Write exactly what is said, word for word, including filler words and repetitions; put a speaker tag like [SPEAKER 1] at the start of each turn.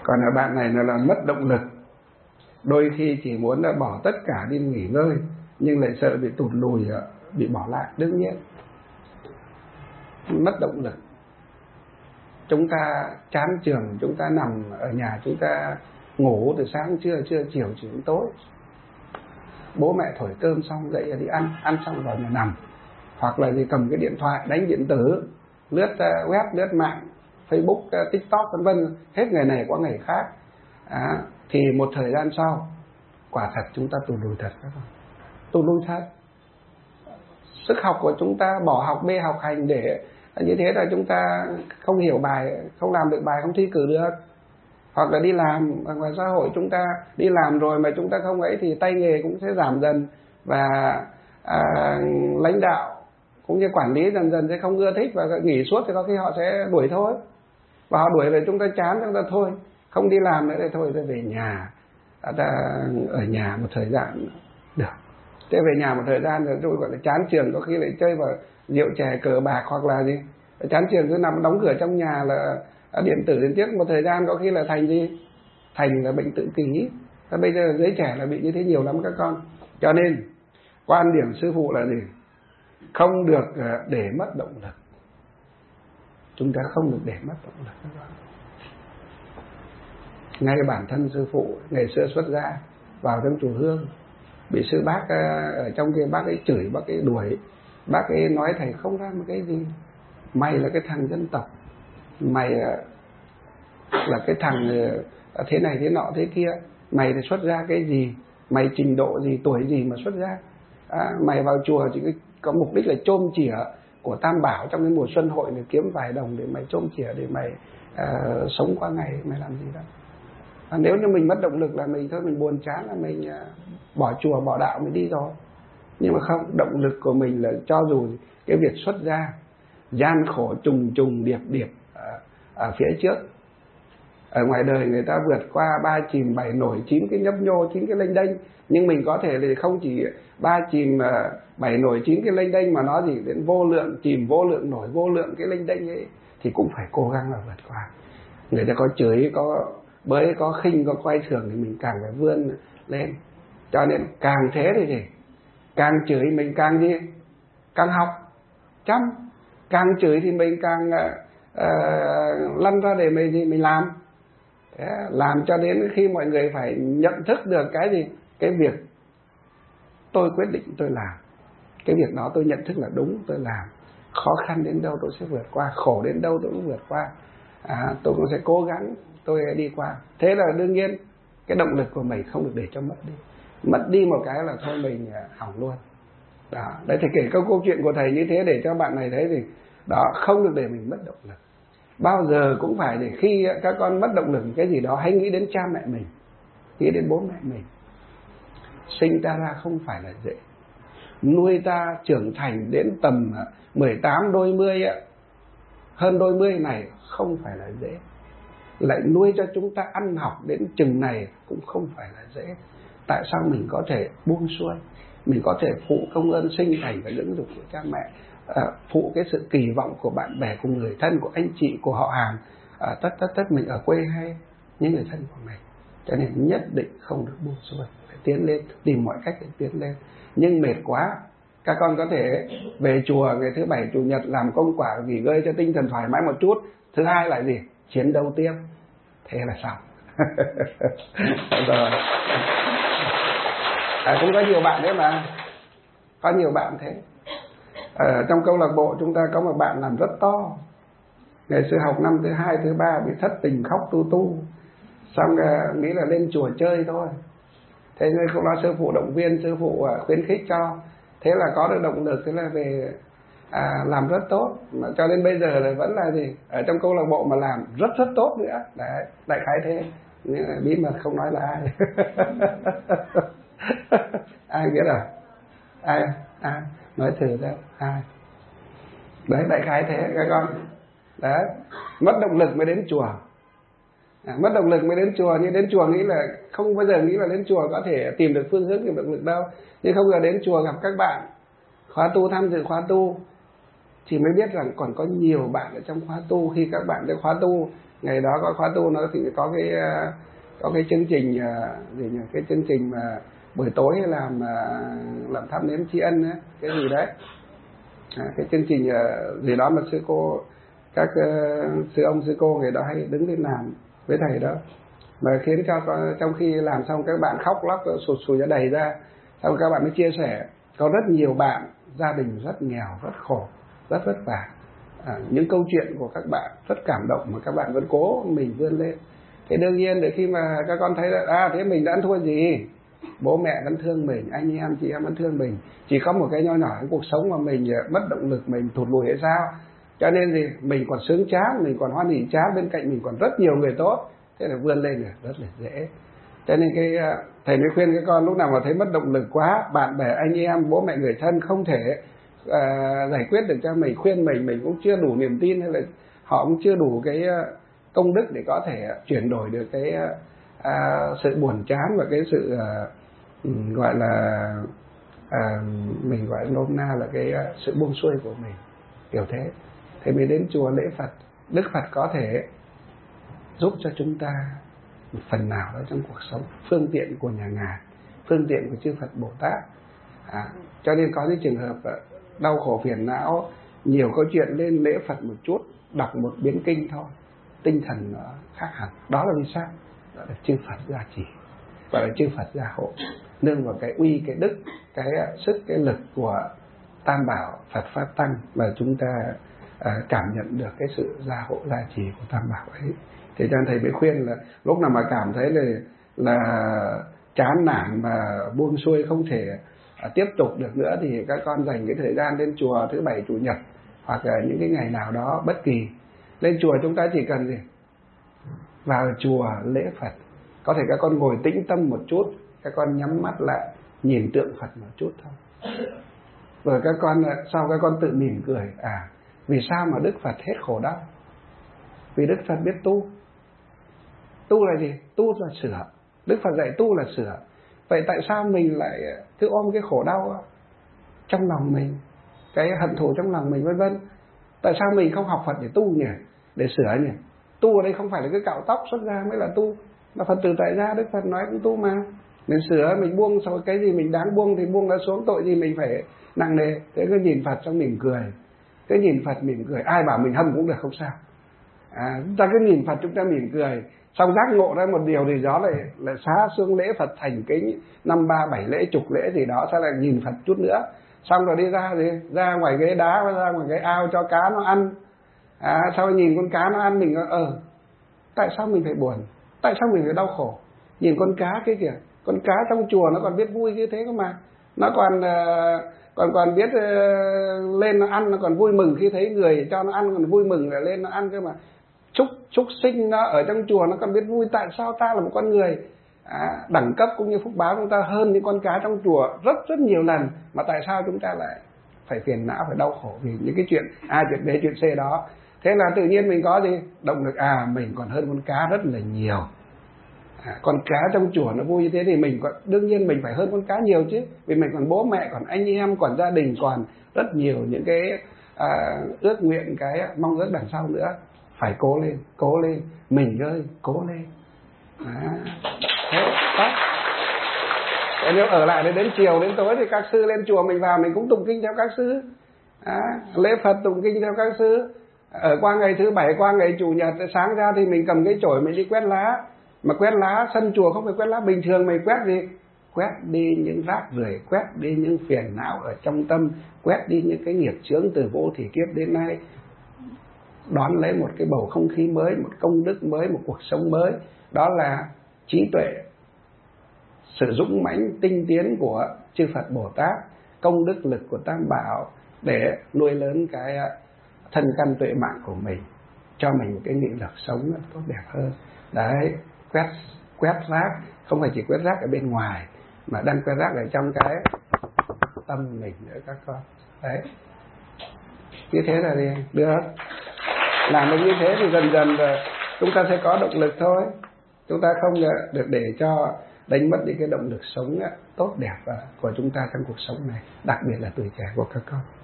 [SPEAKER 1] Còn ở bạn này là, là mất động lực, đôi khi chỉ muốn là bỏ tất cả đi nghỉ ngơi nhưng lại sợ bị tụt lùi, bị bỏ lại. Đương nhiên mất động lực. Chúng ta chán trường, chúng ta nằm ở nhà, chúng ta ngủ từ sáng trưa, trưa chiều chỉ đến tối. Bố mẹ thổi cơm xong dậy là đi ăn, ăn xong vào nhà nằm, hoặc là gì cầm cái điện thoại đánh điện tử, lướt uh, web, lướt mạng, Facebook, uh, TikTok vân vân, hết ngày này qua ngày khác. À, thì một thời gian sau quả thật chúng ta tụt lùi thật, tụt lùi thật. Sức học của chúng ta bỏ học, bê học hành để như thế là chúng ta không hiểu bài, không làm được bài, không thi cử được. Hoặc là đi làm ở ngoài xã hội, chúng ta đi làm rồi mà chúng ta không ấy thì tay nghề cũng sẽ giảm dần, và à, lãnh đạo cũng như quản lý dần dần sẽ không ưa thích, và nghỉ suốt thì có khi họ sẽ đuổi thôi. Và họ đuổi về chúng ta chán, chúng ta thôi không đi làm nữa, thì thôi ta về nhà, ta ở nhà một thời gian được. Thế về nhà một thời gian rồi tôi gọi là chán trường, có khi lại chơi vào rượu chè cờ bạc, hoặc là gì chán trường cứ nằm đóng cửa trong nhà là điện tử đến tiếc. Một thời gian có khi là thành gì, thành là bệnh tự kỷ. Và bây giờ giới trẻ là bị như thế nhiều lắm các con. Cho nên quan điểm sư phụ là gì? Không được để mất động lực. Chúng ta không được để mất động lực các con. Ngay bản thân sư phụ ngày xưa xuất gia vào trong chùa Hương, bị sư bác ở trong kia, bác ấy chửi, bác ấy đuổi, bác ấy nói thầy không ra một cái gì, mày là cái thằng dân tộc, mày là cái thằng thế này thế nọ thế kia, mày thì xuất ra cái gì, mày trình độ gì, tuổi gì mà xuất ra, à, mày vào chùa chỉ có mục đích là chôm chỉa của Tam Bảo trong cái mùa xuân hội này, kiếm vài đồng để mày chôm chỉa, để mày uh, sống qua ngày, mày làm gì đâu. À, nếu như mình mất động lực là mình thôi, mình buồn chán là mình uh, bỏ chùa bỏ đạo mình đi rồi. Nhưng mà không, động lực của mình là cho dù cái việc xuất gia gian khổ trùng trùng điệp điệp ở, ở phía trước, ở ngoài đời người ta vượt qua ba chìm bảy nổi chín cái nhấp nhô, chín cái lênh đênh, nhưng mình có thể thì không chỉ ba chìm bảy nổi chín cái lênh đênh, mà nó gì đến vô lượng chìm, vô lượng nổi, vô lượng cái lênh đênh ấy, thì cũng phải cố gắng là vượt qua. Người ta có chửi, có bới, có khinh, có quay thường thì mình càng phải vươn lên. Cho nên càng thế thì gì, càng chửi mình càng gì, càng học chăm, càng chửi thì mình càng uh, lăn ra để mình thì mình làm. Thế, làm cho đến khi mọi người phải nhận thức được cái gì, cái việc tôi quyết định tôi làm, cái việc đó tôi nhận thức là đúng, tôi làm. Khó khăn đến đâu tôi sẽ vượt qua, khổ đến đâu tôi cũng vượt qua, à, tôi cũng sẽ cố gắng tôi đi qua. Thế là đương nhiên cái động lực của mình không được để cho mất đi. Mất đi một cái là thôi mình hỏng luôn. Đó, đấy, thì kể câu câu chuyện của thầy như thế để cho bạn này thấy thì đó, không được để mình mất động lực. Bao giờ cũng phải để khi các con mất động lực cái gì đó, hãy nghĩ đến cha mẹ mình, nghĩ đến bố mẹ mình. Sinh ta ra không phải là dễ, nuôi ta trưởng thành đến tầm mười tám đôi mươi, hơn đôi mươi này không phải là dễ. Lại nuôi cho chúng ta ăn học đến chừng này cũng không phải là dễ. Tại sao mình có thể buông xuôi, mình có thể phụ công ơn sinh thành và dưỡng dục của cha mẹ, à, phụ cái sự kỳ vọng của bạn bè, của người thân, của anh chị, của họ hàng, à, tất tất tất mình ở quê hay những người thân của mình. Cho nên nhất định không được buông xuôi, phải tiến lên, tìm mọi cách để tiến lên. Nhưng mệt quá, các con có thể về chùa ngày thứ bảy chủ nhật làm công quả, nghỉ ngơi cho tinh thần thoải mái một chút. Thứ hai là gì? Chiến đấu tiếp. Thế là xong. Rồi. À, cũng có nhiều bạn đấy mà, có nhiều bạn thế. Ở trong câu lạc bộ chúng ta có một bạn làm rất to, ngày xưa học năm thứ hai thứ ba bị thất tình khóc tu tu, xong uh, nghĩ là lên chùa chơi thôi. Thế nên không nói sư phụ động viên, sư phụ uh, khuyến khích cho, thế là có được động lực, thế là về à, làm rất tốt. Mà cho đến bây giờ là vẫn là gì, ở trong câu lạc bộ mà làm rất rất tốt nữa. Đấy, đại khái thế, bí mật không nói là ai. Ai biết à? Ai? Ai? Nói thử xem, ai? Đấy, đại khái thế các con. Đấy, mất động lực mới đến chùa, à, mất động lực mới đến chùa. Nhưng đến chùa nghĩ là không bao giờ nghĩ là đến chùa có thể tìm được phương hướng, tìm động lực đâu. Nhưng không ngờ đến chùa gặp các bạn khóa tu, tham dự khóa tu thì mới biết rằng còn có nhiều bạn ở trong khóa tu. Khi các bạn đến khóa tu ngày đó có khóa tu nó thì có cái có cái chương trình gì nhỉ, cái chương trình mà buổi tối làm làm thắp nến tri ân ấy, cái gì đấy, à, cái chương trình gì đó mà sư cô, các uh, sư ông sư cô người đó hay đứng lên làm với thầy đó, mà khiến cho trong khi làm xong các bạn khóc lóc sụt sùi ra đầy ra, xong các bạn mới chia sẻ có rất nhiều bạn gia đình rất nghèo, rất khổ, rất vất vả, à, những câu chuyện của các bạn rất cảm động mà các bạn vẫn cố mình vươn lên. Thế đương nhiên để khi mà các con thấy là à thế mình đã ăn thua gì, bố mẹ vẫn thương mình, anh em chị em vẫn thương mình, chỉ có một cái nho nhỏ trong cuộc sống mà mình mất động lực, mình thụt lùi hay sao, cho nên gì mình còn sướng chán, mình còn hoan hỉ chán, bên cạnh mình còn rất nhiều người tốt, thế là vươn lên là rất là dễ. Cho nên cái thầy mới khuyên các con lúc nào mà thấy mất động lực quá, bạn bè anh em bố mẹ người thân không thể uh, giải quyết được cho mình, khuyên mình mình cũng chưa đủ niềm tin, hay là họ cũng chưa đủ cái công đức để có thể chuyển đổi được cái uh, sự buồn chán và cái sự uh, gọi là uh, mình gọi nôm na là cái uh, sự buông xuôi của mình, kiểu thế. Thế mới đến chùa lễ Phật, Đức Phật có thể giúp cho chúng ta một phần nào đó trong cuộc sống, phương tiện của nhà Ngài, phương tiện của chư Phật Bồ Tát, à, cho nên có những trường hợp đau khổ phiền não, nhiều câu chuyện lên lễ Phật một chút, đọc một biến kinh thôi, tinh thần nó khác hẳn. Đó là vì sao? Đó là chư Phật gia trì, gọi là chư Phật gia hộ, nương vào cái uy, cái đức, cái sức, cái lực của Tam Bảo Phật Pháp Tăng mà chúng ta à, cảm nhận được cái sự gia hộ gia trì của Tam Bảo ấy. Thì cho nên thầy mới khuyên là lúc nào mà cảm thấy là là chán nản mà buông xuôi không thể à, tiếp tục được nữa, thì các con dành cái thời gian lên chùa thứ bảy chủ nhật hoặc là những cái ngày nào đó bất kỳ. Lên chùa chúng ta chỉ cần gì vào chùa lễ Phật, có thể các con ngồi tĩnh tâm một chút, các con nhắm mắt lại nhìn tượng Phật một chút thôi, rồi các con sau các con tự mỉm cười, à vì sao mà Đức Phật hết khổ đau? Vì Đức Phật biết tu. Tu là gì? Tu là sửa. Đức Phật dạy tu là sửa. Vậy tại sao mình lại cứ ôm cái khổ đau trong lòng mình, cái hận thù trong lòng mình vân vân? Tại sao mình không học Phật để tu nhỉ? Để sửa nhỉ? Tu ở đây không phải là cứ cạo tóc xuất ra mới là tu, mà Phật từ tại ra Đức Phật nói cũng tu mà. Mình sửa, mình buông, sau cái gì mình đáng buông thì buông nó xuống, tội gì mình phải nặng nề. Thế cứ nhìn Phật xong mỉm cười, cứ nhìn Phật mỉm cười, ai bảo mình hâm cũng được, không sao. À, chúng ta cứ nhìn Phật chúng ta mỉm cười, xong giác ngộ ra một điều thì đó lại là xá xuống lễ Phật thành kính năm ba bảy lễ chục lễ gì đó, sao lại nhìn Phật chút nữa, xong rồi đi ra gì ra ngoài ghế đá, ra ngoài cái ao cho cá nó ăn, à, sau nhìn con cá nó ăn mình ờ tại sao mình phải buồn, tại sao mình phải đau khổ? Nhìn con cá kia kìa, con cá trong chùa nó còn biết vui như thế cơ mà, nó còn uh, còn còn biết uh, lên nó ăn, nó còn vui mừng khi thấy người cho nó ăn, còn vui mừng là lên nó ăn cơ mà. Trúc trúc sinh nó ở trong chùa nó còn biết vui. Tại sao ta là một con người à, đẳng cấp cũng như phúc báo chúng ta hơn những con cá trong chùa rất rất nhiều lần, mà tại sao chúng ta lại phải phiền não, phải đau khổ vì những cái chuyện A chuyện B chuyện C đó? Thế là tự nhiên mình có gì động lực, à mình còn hơn con cá rất là nhiều. À, con cá trong chùa nó vui như thế thì mình còn, đương nhiên mình phải hơn con cá nhiều chứ, vì mình còn bố mẹ, còn anh em, còn gia đình, còn rất nhiều những cái à, ước nguyện, cái mong ước đằng sau nữa. Phải cố lên, cố lên, mình ơi, cố lên. À, thế, đó. Thế nếu ở lại đến chiều, đến tối thì các sư lên chùa mình vào, mình cũng tụng kinh theo các sư. À, lễ Phật tụng kinh theo các sư. Ở qua ngày thứ bảy, qua ngày chủ nhật, sáng ra thì mình cầm cái chổi mình đi quét lá. Mà quét lá, sân chùa không phải quét lá bình thường, mình quét gì? Quét đi những rác rưởi, quét đi những phiền não ở trong tâm, quét đi những cái nghiệp chướng từ vô thỉ kiếp đến nay, đón lấy một cái bầu không khí mới, một công đức mới, một cuộc sống mới. Đó là trí tuệ, sự dũng mãnh tinh tiến của chư Phật Bồ Tát, công đức lực của Tam Bảo để nuôi lớn cái thân căn tuệ mạng của mình, cho mình một cái nghị lực sống tốt đẹp hơn. Đấy, quét quét rác, không phải chỉ quét rác ở bên ngoài, mà đang quét rác ở trong cái tâm mình nữa các con. Đấy, như thế là đi được. Làm được như thế thì dần dần rồi chúng ta sẽ có động lực thôi. Chúng ta không được để cho đánh mất đi cái động lực sống tốt đẹp của chúng ta trong cuộc sống này, đặc biệt là tuổi trẻ của các con.